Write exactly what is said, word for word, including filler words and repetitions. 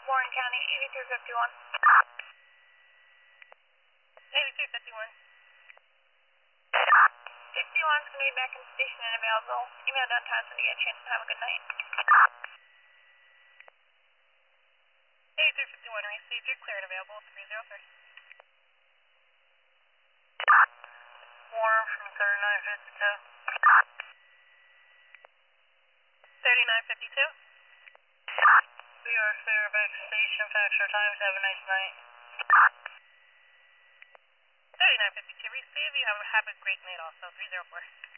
Warren County, eighty-three fifty-one. eighty-three fifty-one. fifty-one's going to be back in station and available. Email downtown when you get a chance. Have a good night. eighty-three fifty-one, received. You're clear and available. three zero three. Warren from thirty-nine fifty-two. thirty-nine fifty-two. We are clear back to station. Factor times. Have a nice night. thirty-nine fifty-two, receive. You have, have a great night also. three zero four.